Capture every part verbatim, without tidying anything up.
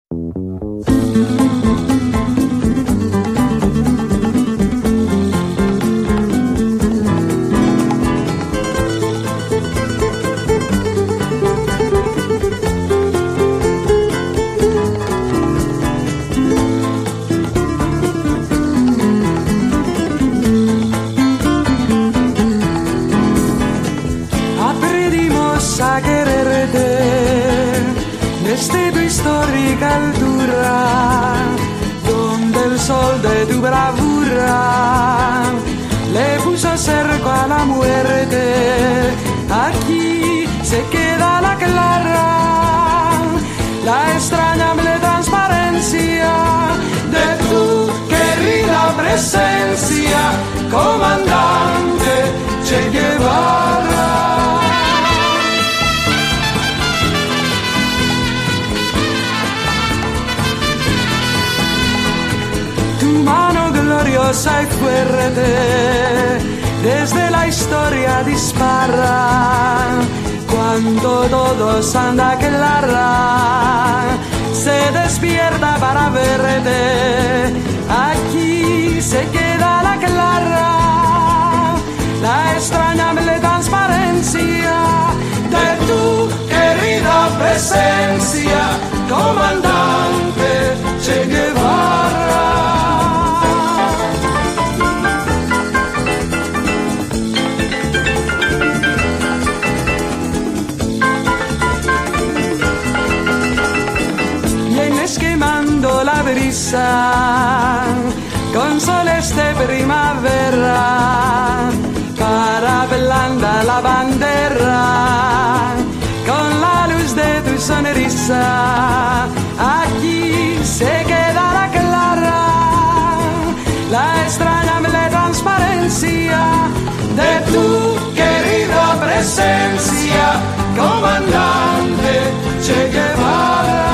A quererte desde tu histórica altura, donde el sol de tu bravura le puso cerco a la muerte. Aquí se queda la clara, la extrañable transparencia de tu querida presencia, comandante Che Guevara. Mano gloriosa y fuerte desde la historia dispara, cuando todo se anda clara, se despierta para verte. Aquí se queda la clara, la extrañable transparencia de tu querida presencia, comandante Che Guevara. Quemando la brisa con soles de primavera, cara blanda la bandera con la luz de tu sonrisa. Aquí se queda la clara, la extrañable transparencia de tu querida presencia, comandante Che Guevara.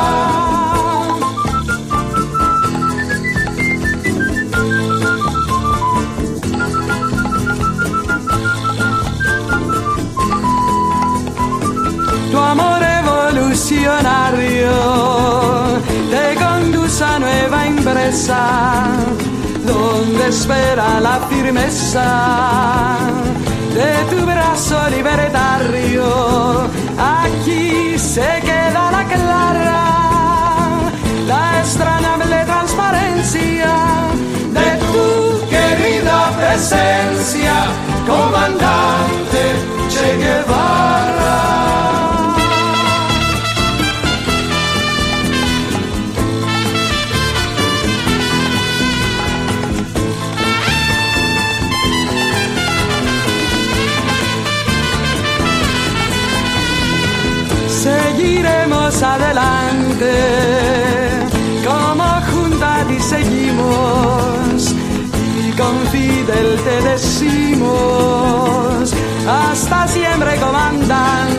Tu amor evolucionario te conduce a nueva empresa, donde espera la firmeza de tu brazo libertario. Aquí se queda la clara, la extrañable transparencia de tu querida presencia, comandante Che Guevara. Seguiremos adelante, como juntas y seguimos, y con Fidel te decimos, hasta siempre, comandante.